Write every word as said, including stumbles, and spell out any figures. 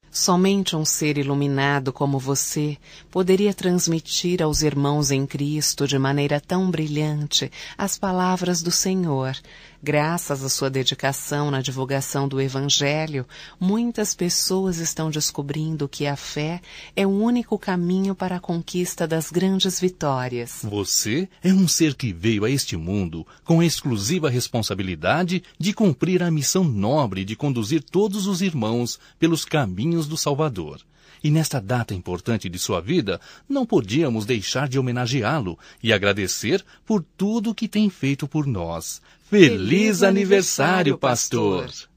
Somente um ser iluminado como você poderia transmitir aos irmãos em Cristo de maneira tão brilhante as palavras do Senhor. Graças à sua dedicação na divulgação do Evangelho, muitas pessoas estão descobrindo que a fé é o único caminho para a conquista das grandes vitórias. Você é um ser que veio a este mundo com a exclusiva responsabilidade de cumprir a missão nobre de conduzir todos os irmãos pelos caminhos do Salvador. E nesta data importante de sua vida, não podíamos deixar de homenageá-lo e agradecer por tudo que tem feito por nós. Feliz, Feliz aniversário, pastor!